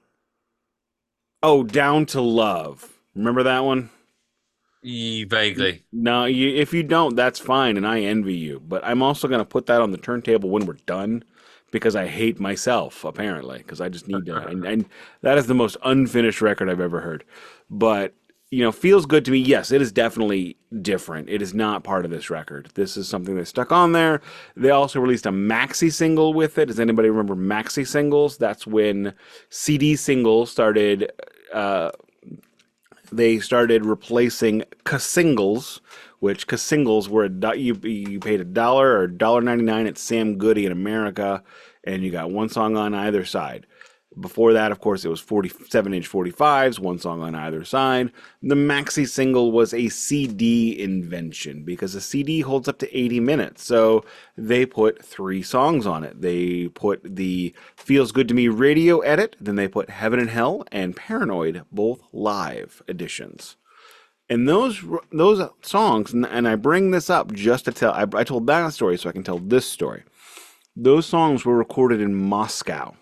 A: Oh, Down to Love. Remember that one?
B: Vaguely.
A: No, if you don't, that's fine, and I envy you. But I'm also going to put that on the turntable when we're done because I hate myself, apparently, because I just need to. And that is the most unfinished record I've ever heard. But Feels Good to Me. Yes, it is definitely different. It is not part of this record. This is something that stuck on there. They also released a maxi single with it. Does anybody remember maxi singles? That's when CD singles started. They started replacing singles, which singles were you paid $1 or $1.99 at Sam Goody in America, and you got one song on either side. Before that, of course, it was 47-inch 45s, one song on either side. The maxi single was a CD invention because a CD holds up to 80 minutes. So they put 3 songs on it. They put the Feels Good to Me radio edit, then they put Heaven and Hell and Paranoid, both live editions. And those songs, and I bring this up just to tell, I told that story so I can tell this story. Those songs were recorded in Moscow.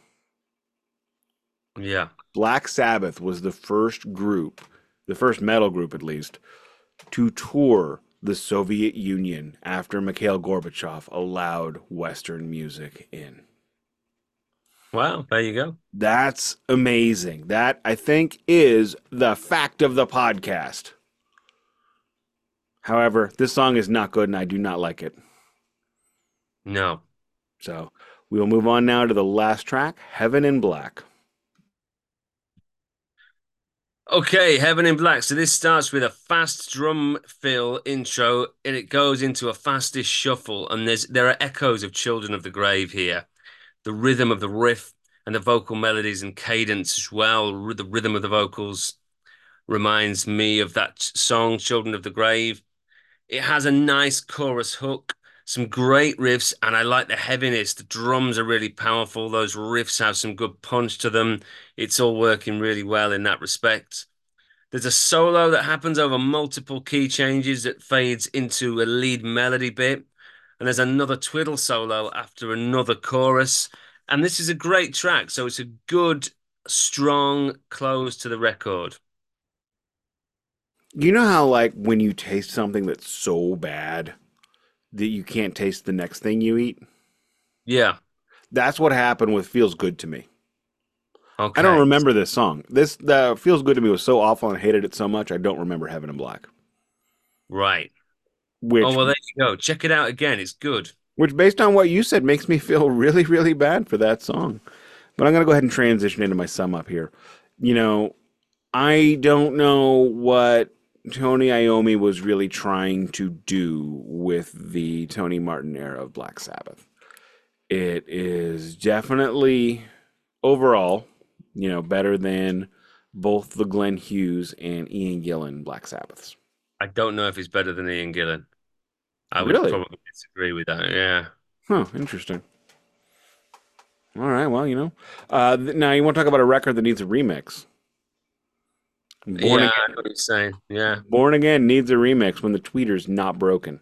B: Yeah.
A: Black Sabbath was the first group, the first metal group at least, to tour the Soviet Union after Mikhail Gorbachev allowed Western music in.
B: Wow, there you go.
A: That's amazing. That, I think, is the fact of the podcast. However, this song is not good and I do not like it.
B: No.
A: So we will move on now to the last track, Heaven in Black.
B: Okay, Heaven in Black. So this starts with a fast drum fill intro, and it goes into a fastish shuffle, and there are echoes of Children of the Grave here. The rhythm of the riff and the vocal melodies and cadence as well. The rhythm of the vocals reminds me of that song, Children of the Grave. It has a nice chorus hook, some great riffs, and I like the heaviness. The drums are really powerful. Those riffs have some good punch to them. It's all working really well in that respect. There's a solo that happens over multiple key changes that fades into a lead melody bit. And there's another twiddle solo after another chorus. And this is a great track. So it's a good, strong close to the record.
A: You know how, like, when you taste something that's so bad that you can't taste the next thing you eat?
B: Yeah.
A: That's what happened with Feels Good to Me. I don't
B: Okay.
A: remember this song. This the Feels Good to Me was so awful and I hated it so much I don't remember Heaven in Black.
B: Right. Oh,
A: Which
B: well, there you go. Check it out again. It's good.
A: which based on what you said makes me feel really, really bad for that song. But I'm gonna go ahead and transition into my sum up here. You know, I don't know what Tony Iommi was really trying to do with the Tony Martin era of Black Sabbath. It is definitely overall, better than both the Glenn Hughes and Ian Gillan Black Sabbaths.
B: I don't know if it's better than Ian Gillan. I would
A: Really?
B: probably disagree with that. Yeah.
A: Huh, interesting. All right, well, now you want to talk about a record that needs a remix. Born
B: Yeah, I know
A: Again.
B: what you're saying. Yeah.
A: Born Again needs a remix when the tweeter's not broken.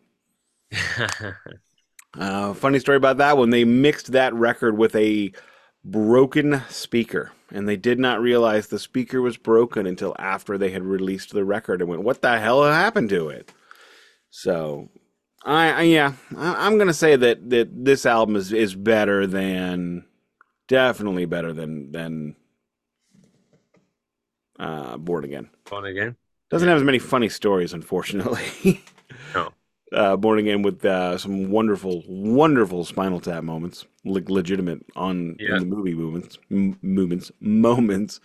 A: Funny story about that one. They mixed that record with a broken speaker, and they did not realize the speaker was broken until after they had released the record and went, "What the hell happened to it?" So, I'm gonna say that this album is better than definitely better than Born Again.
B: On again.
A: Doesn't
B: Yeah.
A: have as many funny stories, unfortunately.
B: No.
A: Born Again with some wonderful, wonderful Spinal Tap moments, like legitimate on in
B: Yeah.
A: the movie moments.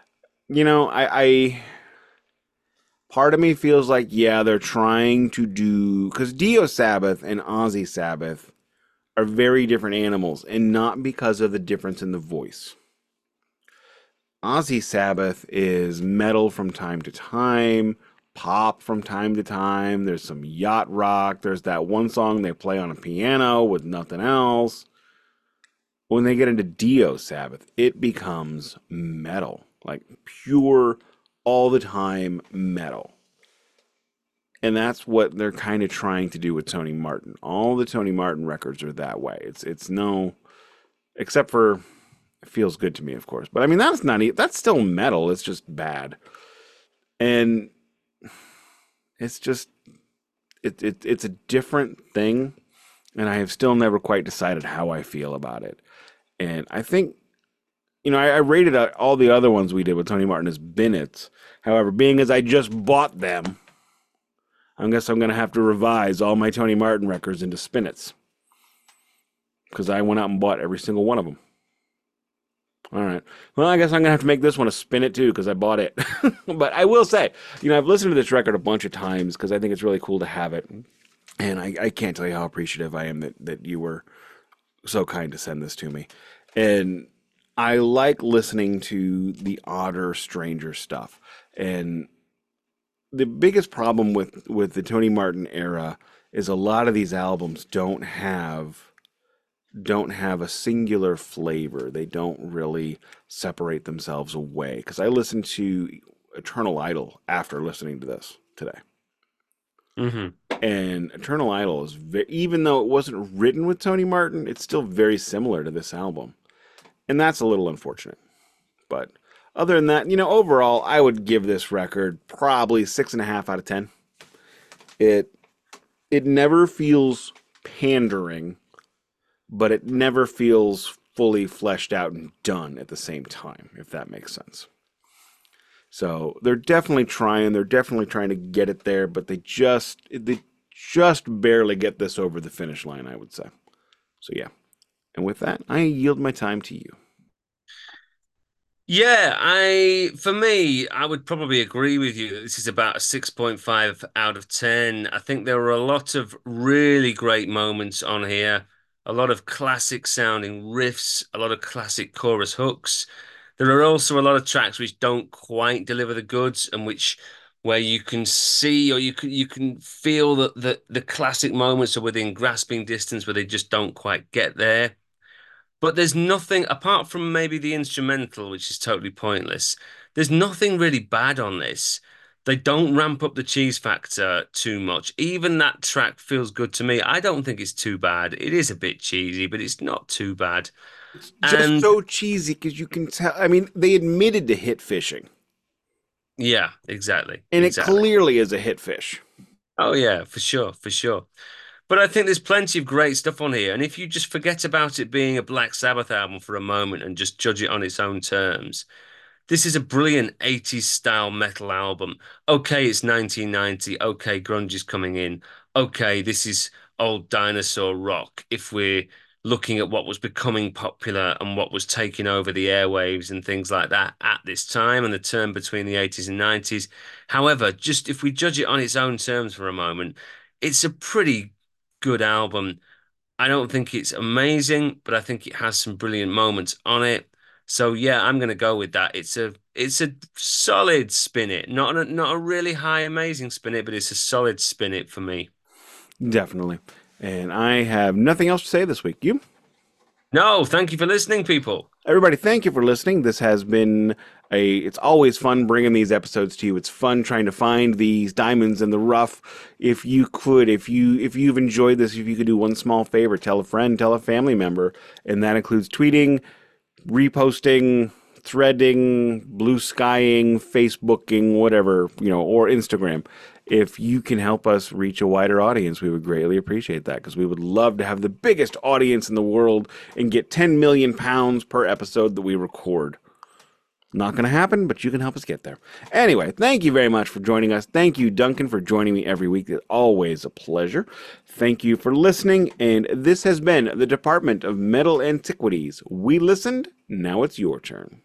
A: I part of me feels like they're trying to do because Dio Sabbath and Ozzy Sabbath are very different animals, and not because of the difference in the voice. Ozzy Sabbath is metal from time to time, pop from time to time. There's some yacht rock. There's that one song they play on a piano with nothing else. When they get into Dio Sabbath, it becomes metal, like pure, all the time metal. And that's what they're kind of trying to do with Tony Martin. All the Tony Martin records are that way. It's no, except for It Feels Good to Me, of course. But I mean, that's still metal. It's just bad. And it's just it's a different thing, and I have still never quite decided how I feel about it. And I think I rated out all the other ones we did with Tony Martin as Bennett's. However, being as I just bought them, I guess I'm going to have to revise all my Tony Martin records into Spinnets because I went out and bought every single one of them. All right. Well, I guess I'm going to have to make this one a spin it too because I bought it. But I will say, I've listened to this record a bunch of times because I think it's really cool to have it. And I can't tell you how appreciative I am that you were so kind to send this to me. And I like listening to the odder, stranger stuff. And the biggest problem with the Tony Martin era is a lot of these albums don't have a singular flavor. They don't really separate themselves away. Because I listened to Eternal Idol after listening to this today.
B: Hmm.
A: And Eternal Idol is even though it wasn't written with Tony Martin, it's still very similar to this album. And that's a little unfortunate. But other than that, overall, I would give this record probably 6.5 out of 10. It it never feels pandering, but it never feels fully fleshed out and done at the same time, if that makes sense. So they're definitely trying. They're definitely trying to get it there, but they just barely get this over the finish line, I would say. So yeah. And with that, I yield my time to you.
B: Yeah, for me, I would probably agree with you that this is about a 6.5 out of 10. I think there were a lot of really great moments on here, a lot of classic sounding riffs, a lot of classic chorus hooks. There are also a lot of tracks which don't quite deliver the goods and which where you can see or you can feel that the classic moments are within grasping distance where they just don't quite get there. But there's nothing apart from maybe the instrumental, which is totally pointless. There's nothing really bad on this. They don't ramp up the cheese factor too much. Even that track feels good to me. I don't think it's too bad. It is a bit cheesy, but it's not too bad.
A: It's just
B: And
A: so cheesy because you can tell. I mean, they admitted to hit fishing,
B: yeah, exactly.
A: and it
B: Exactly.
A: clearly is a hit fish.
B: Oh yeah, for sure, for sure. But I think there's plenty of great stuff on here. And if you just forget about it being a Black Sabbath album for a moment and just judge it on its own terms, this is a brilliant 80s style metal album. Okay, it's 1990. Okay, grunge is coming in. Okay, this is old dinosaur rock. If we're looking at what was becoming popular and what was taking over the airwaves and things like that at this time and the turn between the 80s and 90s. However, just if we judge it on its own terms for a moment, it's a pretty good album. I don't think it's amazing, but I think it has some brilliant moments on it. So yeah, I'm gonna go with that. It's a solid spin it, not a really high amazing spin it, but it's a solid spin it for me.
A: Definitely. And I have nothing else to say this week. You?
B: No, thank you for listening, people.
A: Everybody, thank you for listening. This has been it's always fun bringing these episodes to you. It's fun trying to find these diamonds in the rough. If you could, if you've enjoyed this, if you could do one small favor, tell a friend, tell a family member, and that includes tweeting, reposting, threading, blue skying, Facebooking, whatever, or Instagram. If you can help us reach a wider audience, we would greatly appreciate that because we would love to have the biggest audience in the world and get 10 million pounds per episode that we record. Not going to happen, but you can help us get there. Anyway, thank you very much for joining us. Thank you, Duncan, for joining me every week. It's always a pleasure. Thank you for listening. And this has been the Department of Metal Antiquities. We listened. Now it's your turn.